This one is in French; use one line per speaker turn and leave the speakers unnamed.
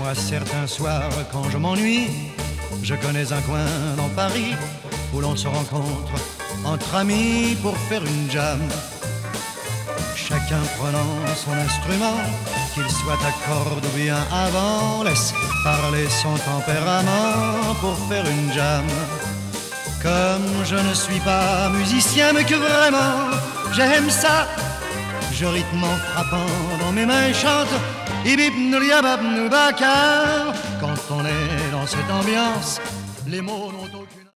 Moi, certains soirs, quand je m'ennuie, je connais un coin dans Paris où l'on se rencontre entre amis pour faire une jam. Chacun prenant son instrument, qu'il soit à cordes ou bien à vent, laisse parler son tempérament pour faire une jam. Comme je ne suis pas musicien, mais que vraiment j'aime ça, je rythme en frappant dans mes mains et chante Ibib-nou-liabab-nou-bakar. Quand on est dans cette ambiance, les mots n'ont aucune